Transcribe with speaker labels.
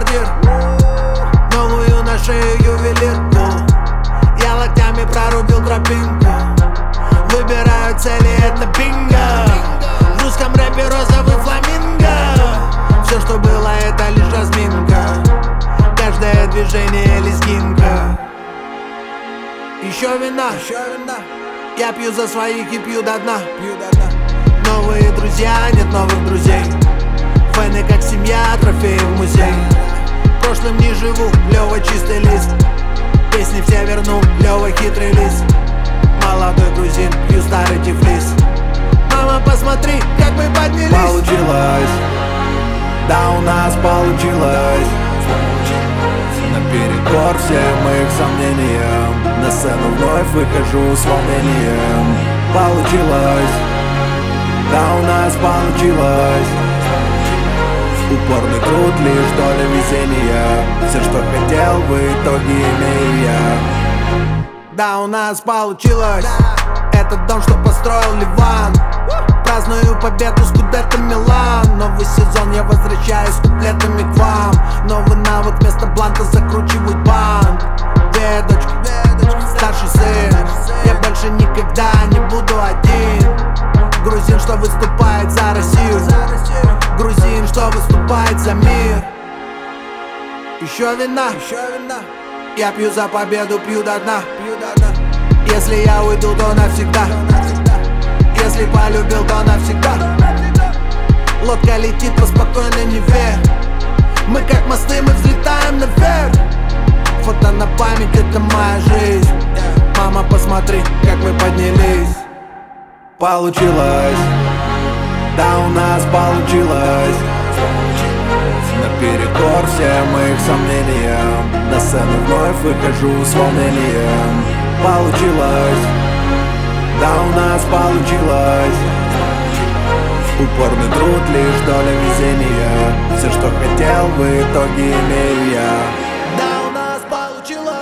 Speaker 1: бомбардир, новую на шею ювелирку. Я локтями прорубил тропинку, выбираю цели, это бинго. В русском рэпе розовый фламинго. Все, что было, это лишь разминка. Каждое движение лезгинка. Еще вина, я пью за своих и пью до дна. Новые друзья, нет новых друзей. Фэны как семья, трофеи в музей. Прошлым не живу, Лёва чистый лист. Песни все верну, Лёва хитрый лист. Молодой грузин, пью старый тифлис. Мама, посмотри, как мы поднялись.
Speaker 2: Получилось, да у нас получилось. Наперекор всем их сомнениям, на сцену вновь выхожу с волнением. Получилось, да у нас получилось. Упорный труд, лишь доля везения. Все, что хотел, в итоге имею я.
Speaker 1: Да, у нас получилось. Этот дом, что построил Ливан. Праздную победу, Скудетто Милан. Новый сезон, я возвращаюсь с куплетами к вам. Новый навык, вместо бланка закручивать банк. Две дочки, старший сын. Я больше никогда не буду один. Грузин, что выступает за Россию. Грузин, что выступает за мир. Еще вина, я пью за победу, пью до дна. Если я уйду, то навсегда. Если полюбил, то навсегда. Лодка летит по спокойной Неве. Мы как мосты, мы взлетаем наверх. Фото на память, это моя жизнь. Мама, посмотри, как мы поднялись.
Speaker 2: Получилось, да у нас получилось. Наперекор всем их сомнениям, на сцену вновь выхожу с волнением. Получилось, да у нас получилось. Упорный труд, лишь доля везения. Все, что хотел, в итоге имею я.
Speaker 1: Да, у нас получилось.